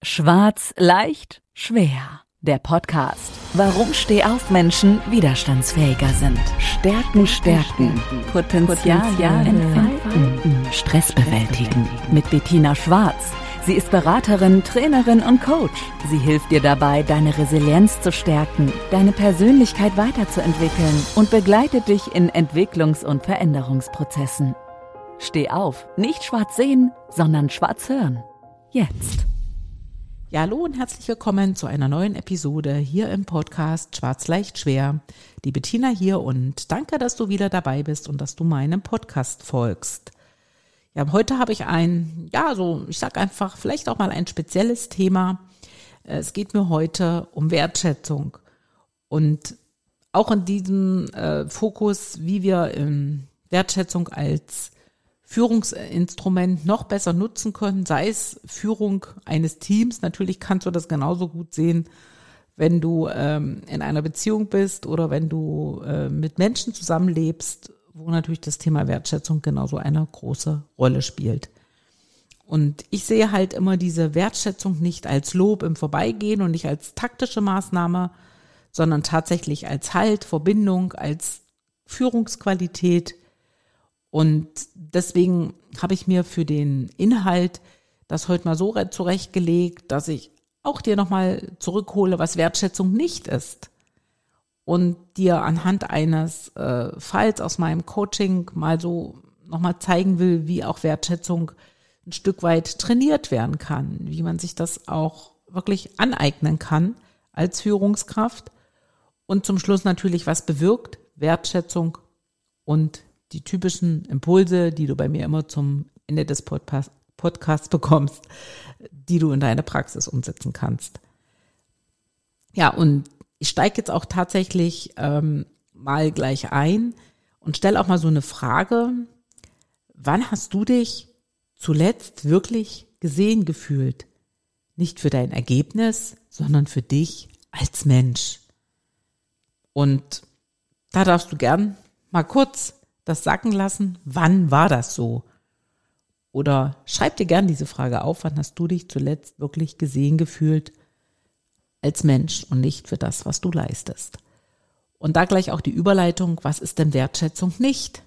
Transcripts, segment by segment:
Schwarz, leicht, schwer. Der Podcast. Warum Stehaufmenschen widerstandsfähiger sind. Stärken. Potenzial entfalten. Stress bewältigen. Mit Bettina Schwarz. Sie ist Beraterin, Trainerin und Coach. Sie hilft dir dabei, deine Resilienz zu stärken, deine Persönlichkeit weiterzuentwickeln und begleitet dich in Entwicklungs- und Veränderungsprozessen. Steh auf, nicht schwarz sehen, sondern schwarz hören. Jetzt. Ja, hallo und herzlich willkommen zu einer neuen Episode hier im Podcast Schwarz, leicht, schwer. Die Bettina hier und danke, dass du wieder dabei bist und dass du meinem Podcast folgst. Ja, heute habe ich ich sag einfach, vielleicht auch mal ein spezielles Thema. Es geht mir heute um Wertschätzung und auch in diesem Fokus, wie wir Wertschätzung als Führungsinstrument noch besser nutzen können, sei es Führung eines Teams. Natürlich kannst du das genauso gut sehen, wenn du in einer Beziehung bist oder wenn du mit Menschen zusammenlebst, wo natürlich das Thema Wertschätzung genauso eine große Rolle spielt. Und ich sehe halt immer diese Wertschätzung nicht als Lob im Vorbeigehen und nicht als taktische Maßnahme, sondern tatsächlich als Halt, Verbindung, als Führungsqualität. Und deswegen habe ich mir für den Inhalt das heute mal so zurechtgelegt, dass ich auch dir nochmal zurückhole, was Wertschätzung nicht ist. Und dir anhand eines Falls aus meinem Coaching mal so nochmal zeigen will, wie auch Wertschätzung ein Stück weit trainiert werden kann, wie man sich das auch wirklich aneignen kann als Führungskraft. Und zum Schluss natürlich, was bewirkt Wertschätzung und die typischen Impulse, die du bei mir immer zum Ende des Podcasts bekommst, die du in deine Praxis umsetzen kannst. Ja, und ich steige jetzt auch tatsächlich mal gleich ein und stelle auch mal so eine Frage. Wann hast du dich zuletzt wirklich gesehen gefühlt? Nicht für dein Ergebnis, sondern für dich als Mensch. Und da darfst du gern mal kurz das sacken lassen. Wann war das so? Oder schreib dir gern diese Frage auf. Wann hast du dich zuletzt wirklich gesehen gefühlt als Mensch und nicht für das, was du leistest? Und da gleich auch die Überleitung. Was ist denn Wertschätzung nicht?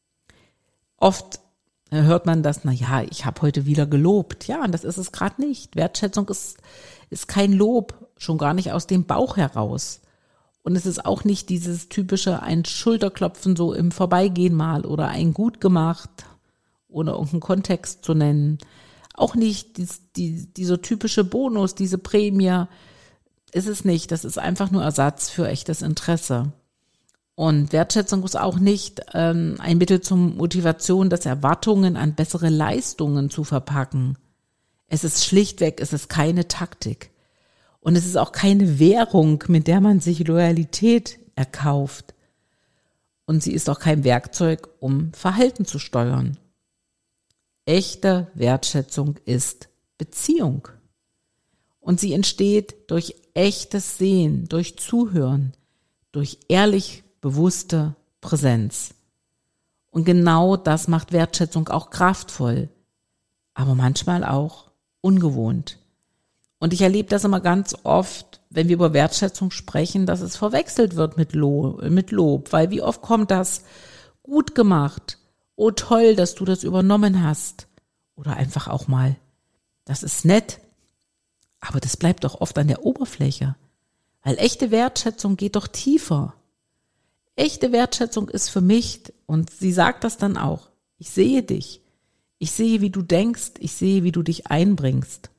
Oft hört man das, ich habe heute wieder gelobt. Ja, und das ist es gerade nicht. Wertschätzung ist kein Lob, schon gar nicht aus dem Bauch heraus. Und es ist auch nicht dieses typische ein Schulterklopfen so im Vorbeigehen mal oder ein gut gemacht, ohne irgendeinen Kontext zu nennen. Auch nicht dieser typische Bonus, diese Prämie, ist es nicht. Das ist einfach nur Ersatz für echtes Interesse. Und Wertschätzung ist auch nicht ein Mittel zur Motivation, das Erwartungen an bessere Leistungen zu verpacken. Es ist keine Taktik. Und es ist auch keine Währung, mit der man sich Loyalität erkauft. Und sie ist auch kein Werkzeug, um Verhalten zu steuern. Echte Wertschätzung ist Beziehung. Und sie entsteht durch echtes Sehen, durch Zuhören, durch ehrlich bewusste Präsenz. Und genau das macht Wertschätzung auch kraftvoll, aber manchmal auch ungewohnt. Und ich erlebe das immer ganz oft, wenn wir über Wertschätzung sprechen, dass es verwechselt wird mit Lob, weil wie oft kommt das gut gemacht, oh toll, dass du das übernommen hast oder einfach auch mal, das ist nett, aber das bleibt doch oft an der Oberfläche, weil echte Wertschätzung geht doch tiefer. Echte Wertschätzung ist für mich, und sie sagt das dann auch, ich sehe dich, ich sehe, wie du denkst, ich sehe, wie du dich einbringst.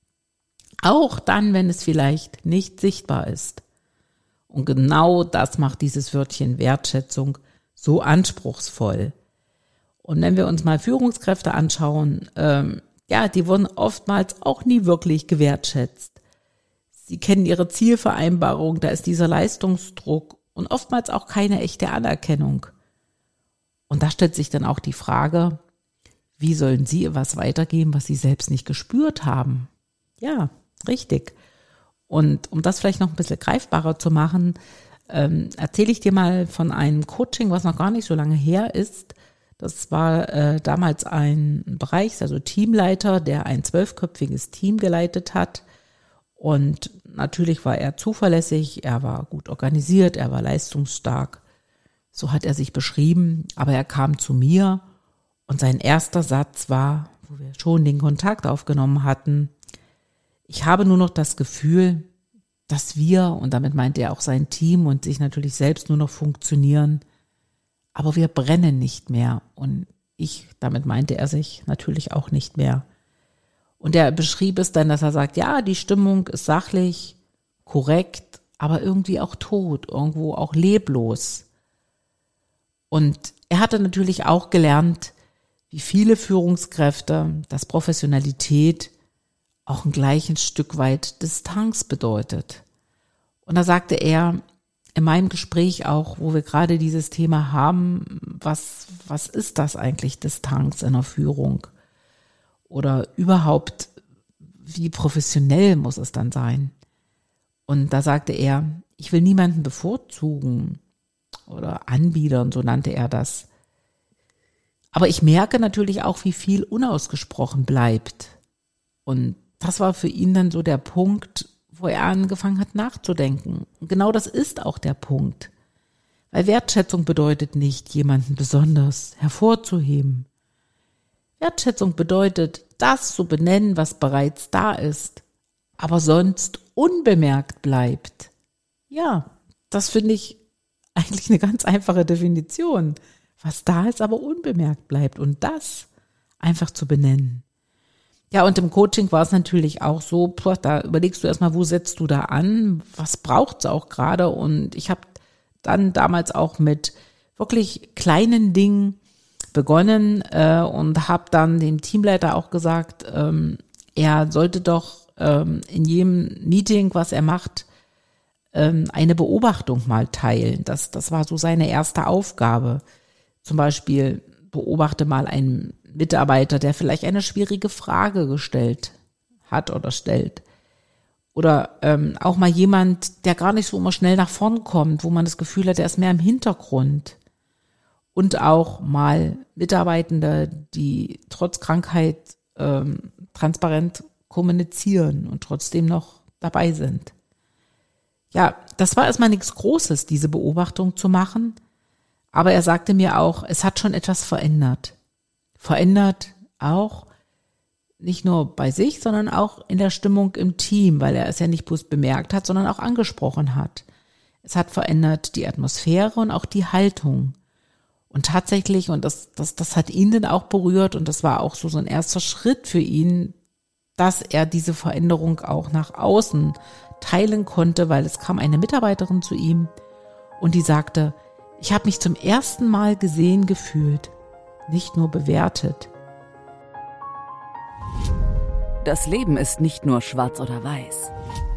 Auch dann, wenn es vielleicht nicht sichtbar ist. Und genau das macht dieses Wörtchen Wertschätzung so anspruchsvoll. Und wenn wir uns mal Führungskräfte anschauen, die wurden oftmals auch nie wirklich gewertschätzt. Sie kennen ihre Zielvereinbarung, da ist dieser Leistungsdruck und oftmals auch keine echte Anerkennung. Und da stellt sich dann auch die Frage, wie sollen sie etwas weitergeben, was sie selbst nicht gespürt haben? Ja, richtig. Und um das vielleicht noch ein bisschen greifbarer zu machen, erzähle ich dir mal von einem Coaching, was noch gar nicht so lange her ist. Das war damals ein Bereich, also Teamleiter, der ein 12-köpfiges Team geleitet hat. Und natürlich war er zuverlässig, er war gut organisiert, er war leistungsstark. So hat er sich beschrieben, aber er kam zu mir und sein erster Satz war, wo wir schon den Kontakt aufgenommen hatten: Ich habe nur noch das Gefühl, dass wir, und damit meinte er auch sein Team und sich natürlich selbst, nur noch funktionieren, aber wir brennen nicht mehr. Und damit meinte er sich natürlich auch nicht mehr. Und er beschrieb es dann, dass er sagt, ja, die Stimmung ist sachlich, korrekt, aber irgendwie auch tot, irgendwo auch leblos. Und er hatte natürlich auch gelernt, wie viele Führungskräfte, dass Professionalität auch ein gleiches Stück weit Distanz bedeutet. Und da sagte er in meinem Gespräch auch, wo wir gerade dieses Thema haben, was ist das eigentlich, Distanz in der Führung? Oder überhaupt, wie professionell muss es dann sein? Und da sagte er, ich will niemanden bevorzugen oder anbiedern, so nannte er das. Aber ich merke natürlich auch, wie viel unausgesprochen bleibt. Und das war für ihn dann so der Punkt, wo er angefangen hat nachzudenken. Und genau das ist auch der Punkt. Weil Wertschätzung bedeutet nicht, jemanden besonders hervorzuheben. Wertschätzung bedeutet, das zu benennen, was bereits da ist, aber sonst unbemerkt bleibt. Ja, das finde ich eigentlich eine ganz einfache Definition. Was da ist, aber unbemerkt bleibt und das einfach zu benennen. Ja, und im Coaching war es natürlich auch so, da überlegst du erstmal, wo setzt du da an, was braucht es auch gerade, und ich habe dann damals auch mit wirklich kleinen Dingen begonnen und habe dann dem Teamleiter auch gesagt, er sollte doch in jedem Meeting, was er macht, eine Beobachtung mal teilen. Das war so seine erste Aufgabe. Zum Beispiel beobachte mal einen Mitarbeiter, der vielleicht eine schwierige Frage gestellt hat oder stellt. Oder auch mal jemand, der gar nicht so immer schnell nach vorn kommt, wo man das Gefühl hat, der ist mehr im Hintergrund. Und auch mal Mitarbeitende, die trotz Krankheit transparent kommunizieren und trotzdem noch dabei sind. Ja, das war erstmal nichts Großes, diese Beobachtung zu machen. Aber er sagte mir auch, es hat schon etwas verändert. Verändert auch nicht nur bei sich, sondern auch in der Stimmung im Team, weil er es ja nicht bloß bemerkt hat, sondern auch angesprochen hat. Es hat verändert die Atmosphäre und auch die Haltung. Und tatsächlich, und das hat ihn dann auch berührt, und das war auch so ein erster Schritt für ihn, dass er diese Veränderung auch nach außen teilen konnte, weil es kam eine Mitarbeiterin zu ihm und die sagte, ich habe mich zum ersten Mal gesehen gefühlt, nicht nur bewertet. Das Leben ist nicht nur schwarz oder weiß.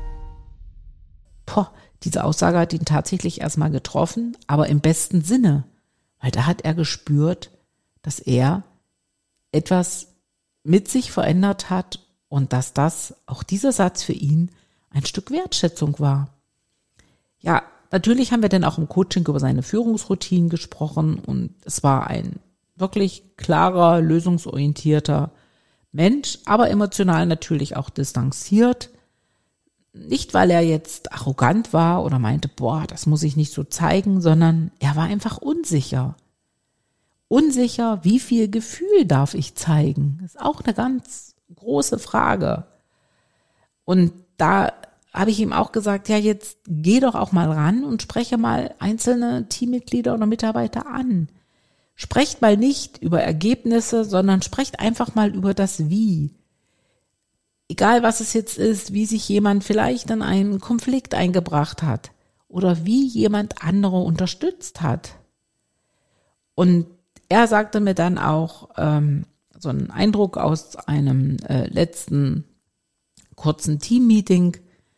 Diese Aussage hat ihn tatsächlich erstmal getroffen, aber im besten Sinne, weil da hat er gespürt, dass er etwas mit sich verändert hat und dass auch dieser Satz für ihn ein Stück Wertschätzung war. Ja, natürlich haben wir dann auch im Coaching über seine Führungsroutinen gesprochen und es war ein wirklich klarer, lösungsorientierter Mensch, aber emotional natürlich auch distanziert. Nicht, weil er jetzt arrogant war oder meinte, das muss ich nicht so zeigen, sondern er war einfach unsicher. Unsicher, wie viel Gefühl darf ich zeigen? Das ist auch eine ganz große Frage. Und da habe ich ihm auch gesagt, ja, jetzt geh doch auch mal ran und spreche mal einzelne Teammitglieder oder Mitarbeiter an. Sprecht mal nicht über Ergebnisse, sondern sprecht einfach mal über das Wie. Egal, was es jetzt ist, wie sich jemand vielleicht in einen Konflikt eingebracht hat oder wie jemand andere unterstützt hat. Und er sagte mir dann auch so einen Eindruck aus einem letzten kurzen Teammeeting,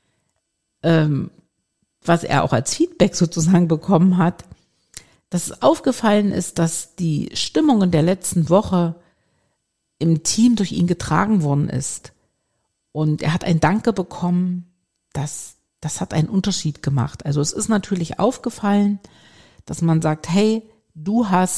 was er auch als Feedback sozusagen bekommen hat, dass es aufgefallen ist, dass die Stimmung in der letzten Woche im Team durch ihn getragen worden ist. Und er hat ein Danke bekommen, das hat einen Unterschied gemacht. Also es ist natürlich aufgefallen, dass man sagt, hey, du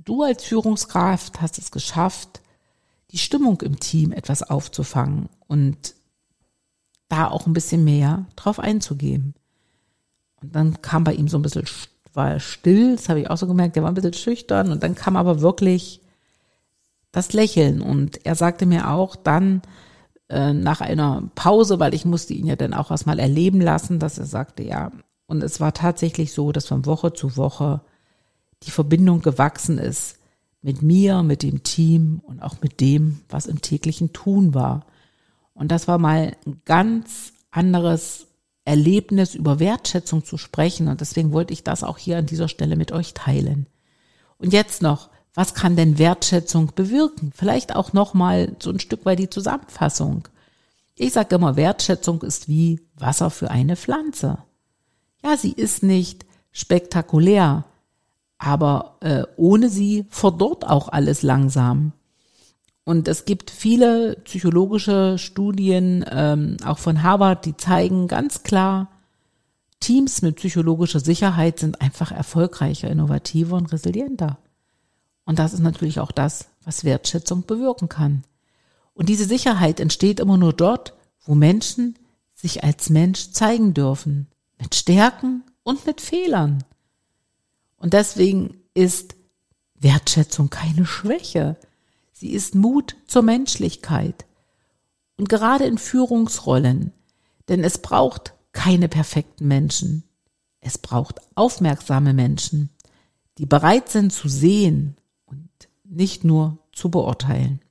du als Führungskraft hast es geschafft, die Stimmung im Team etwas aufzufangen und da auch ein bisschen mehr drauf einzugehen. Und dann kam bei ihm so ein bisschen, war er still, das habe ich auch so gemerkt, der war ein bisschen schüchtern und dann kam aber wirklich das Lächeln und er sagte mir auch dann nach einer Pause, weil ich musste ihn ja dann auch erstmal erleben lassen, dass er sagte, ja, und es war tatsächlich so, dass von Woche zu Woche die Verbindung gewachsen ist mit mir, mit dem Team und auch mit dem, was im täglichen Tun war. Und das war mal ein ganz anderes Erlebnis, über Wertschätzung zu sprechen. Und deswegen wollte ich das auch hier an dieser Stelle mit euch teilen. Und jetzt noch, was kann denn Wertschätzung bewirken? Vielleicht auch nochmal so ein Stück weit die Zusammenfassung. Ich sage immer, Wertschätzung ist wie Wasser für eine Pflanze. Ja, sie ist nicht spektakulär, aber ohne sie verdorrt auch alles langsam. Und es gibt viele psychologische Studien, auch von Harvard, die zeigen ganz klar, Teams mit psychologischer Sicherheit sind einfach erfolgreicher, innovativer und resilienter. Und das ist natürlich auch das, was Wertschätzung bewirken kann. Und diese Sicherheit entsteht immer nur dort, wo Menschen sich als Mensch zeigen dürfen. Mit Stärken und mit Fehlern. Und deswegen ist Wertschätzung keine Schwäche. Sie ist Mut zur Menschlichkeit. Und gerade in Führungsrollen, denn es braucht keine perfekten Menschen. Es braucht aufmerksame Menschen, die bereit sind zu sehen und nicht nur zu beurteilen.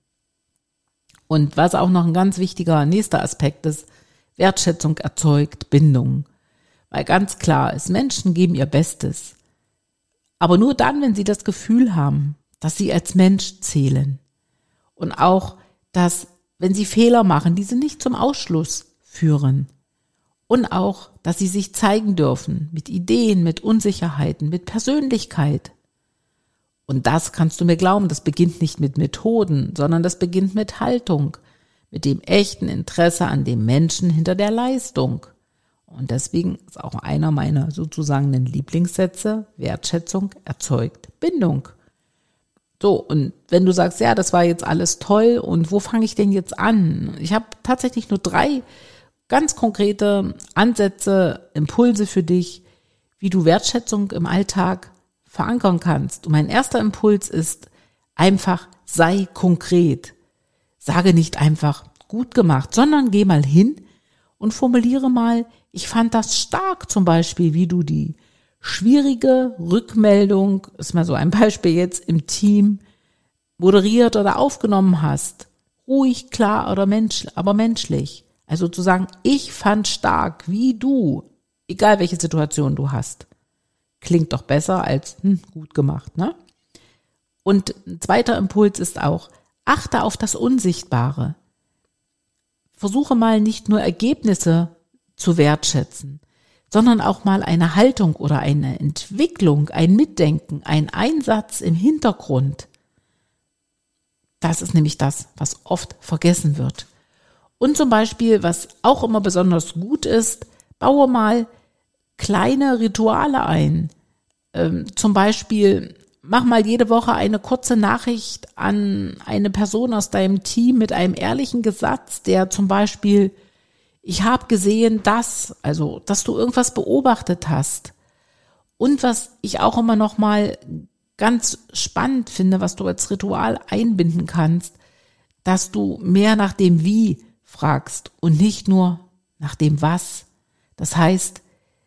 Und was auch noch ein ganz wichtiger nächster Aspekt ist, Wertschätzung erzeugt Bindung. Weil ganz klar ist, Menschen geben ihr Bestes. Aber nur dann, wenn sie das Gefühl haben, dass sie als Mensch zählen. Und auch, dass, wenn sie Fehler machen, diese nicht zum Ausschluss führen. Und auch, dass sie sich zeigen dürfen mit Ideen, mit Unsicherheiten, mit Persönlichkeit. Und das kannst du mir glauben, das beginnt nicht mit Methoden, sondern das beginnt mit Haltung, mit dem echten Interesse an dem Menschen hinter der Leistung. Und deswegen ist auch einer meiner sozusagen Lieblingssätze, Wertschätzung erzeugt Bindung. So, und wenn du sagst, ja, das war jetzt alles toll und wo fange ich denn jetzt an? Ich habe tatsächlich nur 3 ganz konkrete Ansätze, Impulse für dich, wie du Wertschätzung im Alltag verankern kannst. Und mein erster Impuls ist einfach, sei konkret. Sage nicht einfach gut gemacht, sondern geh mal hin und formuliere mal, ich fand das stark zum Beispiel, wie du die schwierige Rückmeldung, ist mal so ein Beispiel jetzt im Team, moderiert oder aufgenommen hast. Ruhig, klar aber menschlich. Also zu sagen, ich fand stark, wie du, egal welche Situation du hast. Klingt doch besser als gut gemacht, ne? Und ein zweiter Impuls ist auch, achte auf das Unsichtbare. Versuche mal nicht nur Ergebnisse zu wertschätzen, sondern auch mal eine Haltung oder eine Entwicklung, ein Mitdenken, ein Einsatz im Hintergrund. Das ist nämlich das, was oft vergessen wird. Und zum Beispiel, was auch immer besonders gut ist, baue mal kleine Rituale ein. Zum Beispiel, mach mal jede Woche eine kurze Nachricht an eine Person aus deinem Team mit einem ehrlichen Satz, der zum Beispiel, ich habe gesehen, dass du irgendwas beobachtet hast. Und was ich auch immer noch mal ganz spannend finde, was du als Ritual einbinden kannst, dass du mehr nach dem Wie fragst und nicht nur nach dem Was. Das heißt,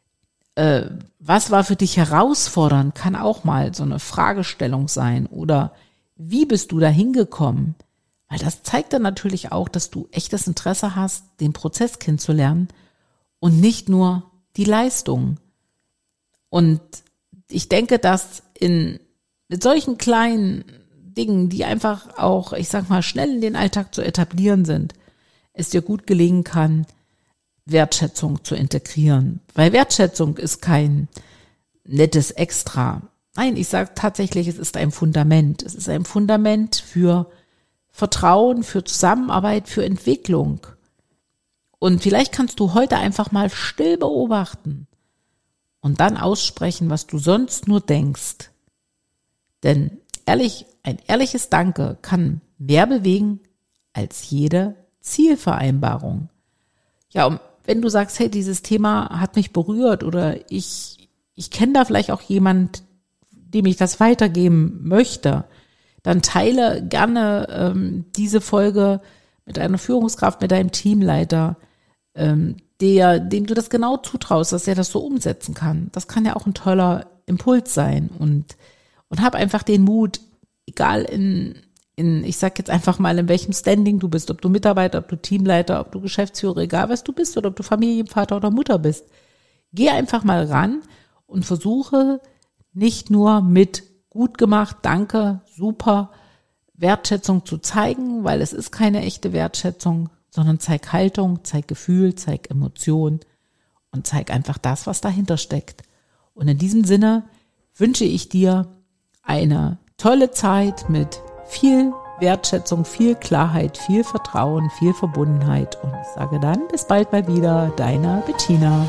was war für dich herausfordernd, kann auch mal so eine Fragestellung sein. Oder wie bist du da hingekommen? Weil das zeigt dann natürlich auch, dass du echtes Interesse hast, den Prozess kennenzulernen und nicht nur die Leistung. Und ich denke, dass mit solchen kleinen Dingen, die einfach auch, ich sag mal, schnell in den Alltag zu etablieren sind, es dir gut gelingen kann, Wertschätzung zu integrieren. Weil Wertschätzung ist kein nettes Extra. Nein, ich sage tatsächlich, es ist ein Fundament. Es ist ein Fundament für Vertrauen, für Zusammenarbeit, für Entwicklung. Und vielleicht kannst du heute einfach mal still beobachten und dann aussprechen, was du sonst nur denkst. Denn ein ehrliches Danke kann mehr bewegen als jede Zielvereinbarung. Ja, und wenn du sagst, hey, dieses Thema hat mich berührt oder ich kenne da vielleicht auch jemand, dem ich das weitergeben möchte, dann teile gerne diese Folge mit einer Führungskraft, mit deinem Teamleiter, dem du das genau zutraust, dass er das so umsetzen kann. Das kann ja auch ein toller Impuls sein und hab einfach den Mut, egal ich sag jetzt einfach mal, in welchem Standing du bist, ob du Mitarbeiter, ob du Teamleiter, ob du Geschäftsführer, egal was du bist oder ob du Familienvater oder Mutter bist. Geh einfach mal ran und versuche nicht nur mit gut gemacht, danke, super, Wertschätzung zu zeigen, weil es ist keine echte Wertschätzung, sondern zeig Haltung, zeig Gefühl, zeig Emotion und zeig einfach das, was dahinter steckt. Und in diesem Sinne wünsche ich dir eine tolle Zeit mit viel Wertschätzung, viel Klarheit, viel Vertrauen, viel Verbundenheit. Und ich sage dann, bis bald mal wieder, deine Bettina.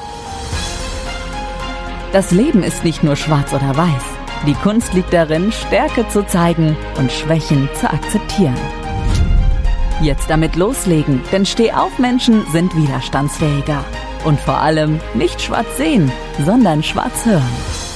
Das Leben ist nicht nur schwarz oder weiß. Die Kunst liegt darin, Stärke zu zeigen und Schwächen zu akzeptieren. Jetzt damit loslegen, denn Stehauf-Menschen sind widerstandsfähiger. Und vor allem nicht schwarz sehen, sondern schwarz hören.